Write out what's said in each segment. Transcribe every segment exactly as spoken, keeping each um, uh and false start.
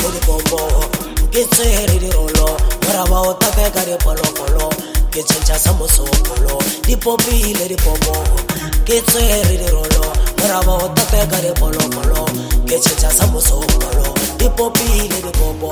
le di bombo ke tsere di rolo mara ba o take ka di polo polo ke tshentsa sa mosopolo di popile di bombo ke tsere di rolo mara ba o take ka di polo polo ke tshentsa sa mosopolo di popile di bombo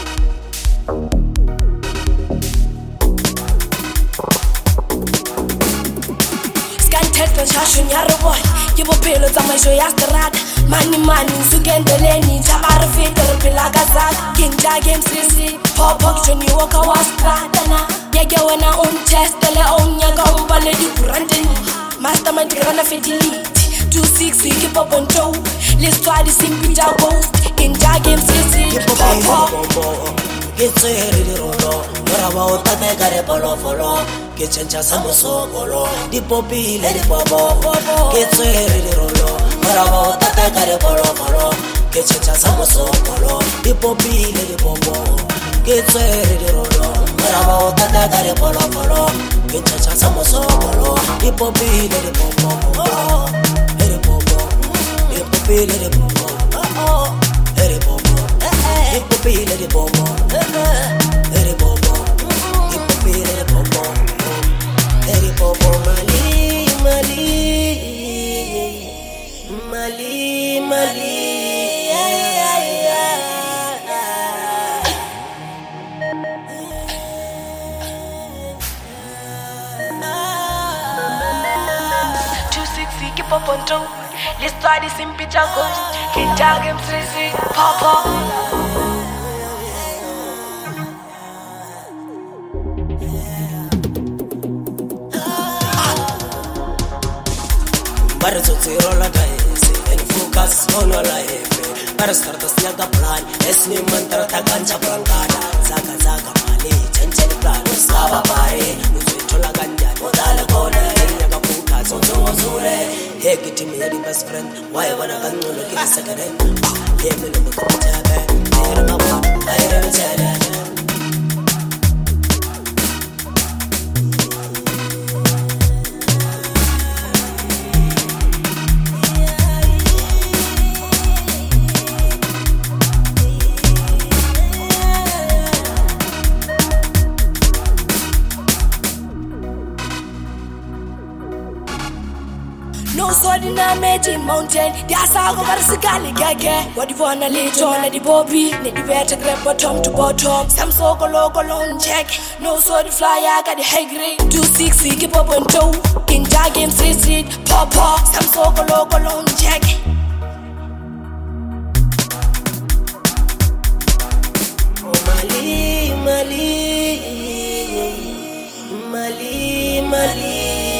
Shashun Yaraboy, give a pillow to my show Yastarat, Money Money, Sugendeleni, Jabara Fitter, Pilagazak, Kinja Games, Sisi, Pop Auction, you walk a Wastratana, Yagawena on chest, the Leon Yaga, Baladi Brandon, Mastermind Grana Fidelity, two six, we keep up on toe, let's try the simple Jabos, Kinja Games, Sisi, Pop. It's a really rolo, Marabo, Tatagare Polo Folo, Kitchen Samosolo, the Poppy, Lady Bobo, it's a really rolo, Marabo, Tatagare Polo Folo, Kitchen Samosolo, the Poppy, Lady Bobo, it's a really rolo, Marabo, Tatagare Polo Folo, Kitchen Samosolo, the Poppy, Lady Bobo, Lady Bobo, the Poppy, Lady Bobo, Lady Bobo. Hip hop let it bombo, let it bombo. Hip hop let it bombo, let it bombo. Mali, Mali, Mali, Mali. Two sixty, keep up on toe. Let's try this in picture ghost. Can't tag him, Sissy, Papa. Para sotsiro la daise and focus on your life. Para starta snaga plan, es ni mantra ta cancha blancada. Zaga zaga mali, change plan, sava pare. Muzo la ganja, modala kona, yaga focus on so zure. Hey, get me the best friend. Why wanna go no look at second hand? Hey, me look at the I remember, I remember. No sword in a magic mountain. That's how over the Gali Gage. What you wanna lay on the Bobby? Need the better grab bottom to bottom. Some so go local on check. No sword fly, I got the high grade. Two sixty, keep up on toe. In Jagam Street, pop pop. Some so go local on check. Oh, Mali, Mali, Mali, Mali.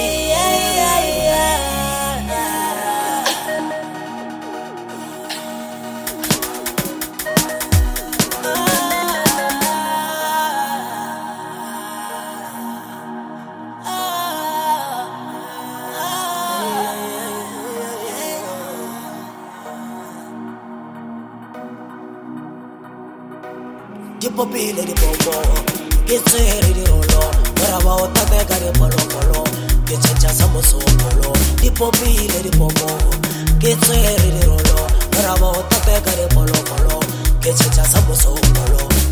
Di popile di bombo, che tsere di rolo, maraba o take ka di polo polo, che tshentsa sa mosopolo. Di popile di bombo, che tsere di rolo, maraba o take ka di polo polo, che tshentsa sa mosopolo.